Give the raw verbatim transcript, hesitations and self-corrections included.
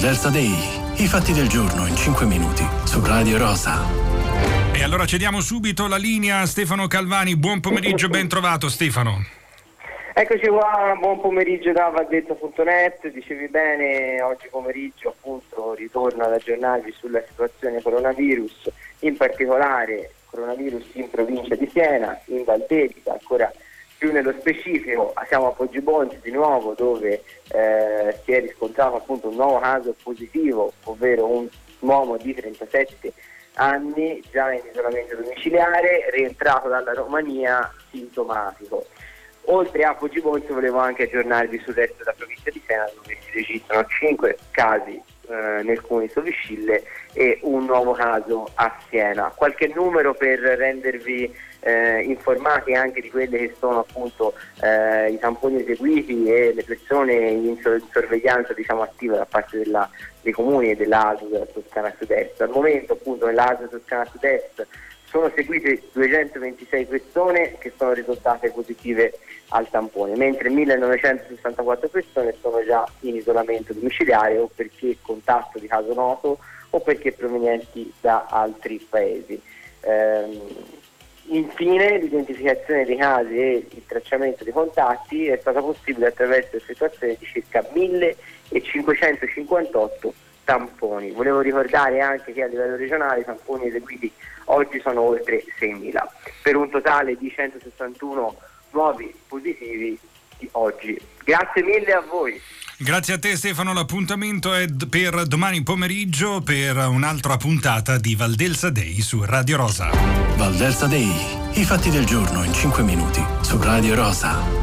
Valdelsa Day, i fatti del giorno in cinque minuti su Radio Rosa. E allora cediamo subito la linea a Stefano Calvani. Buon pomeriggio, ben trovato Stefano. Eccoci qua, buon pomeriggio da Valdezza punto net. Dicevi bene, oggi pomeriggio appunto ritorno ad aggiornarvi sulla situazione coronavirus, in particolare coronavirus in provincia di Siena, in Valdezza, ancora più nello specifico siamo a Poggibonsi di nuovo, dove eh, si è riscontrato appunto un nuovo caso positivo, ovvero un uomo di trentasette anni già in isolamento domiciliare, rientrato dalla Romania sintomatico. Oltre a Poggibonsi volevo anche aggiornarvi sul resto della provincia di Siena, dove si registrano cinque casi eh, nel comune di Soviscille e un nuovo caso a Siena. Qualche numero per rendervi eh, informati anche di quelle che sono appunto eh, i tamponi eseguiti e le persone in sor- sorveglianza diciamo attiva da parte della, dei comuni e dell'A S L Toscana Sud-Est. Al momento appunto nell'A S L Toscana Sud-Est sono seguite duecentoventisei persone che sono risultate positive al tampone, mentre millenovecentosessantaquattro persone sono già in isolamento domiciliare o perché contatto di caso noto o perché provenienti da altri paesi. Ehm, infine l'identificazione dei casi e il tracciamento dei contatti è stata possibile attraverso l'effettuazione di circa millecinquecentocinquantotto tamponi. Volevo ricordare anche che a livello regionale i tamponi eseguiti oggi sono oltre seimila, per un totale di centosessantuno nuovi positivi di oggi. Grazie mille a voi. Grazie a te Stefano, l'appuntamento è d- per domani pomeriggio per un'altra puntata di Valdelsa Day su Radio Rosa. Valdelsa Day, i fatti del giorno in cinque minuti su Radio Rosa.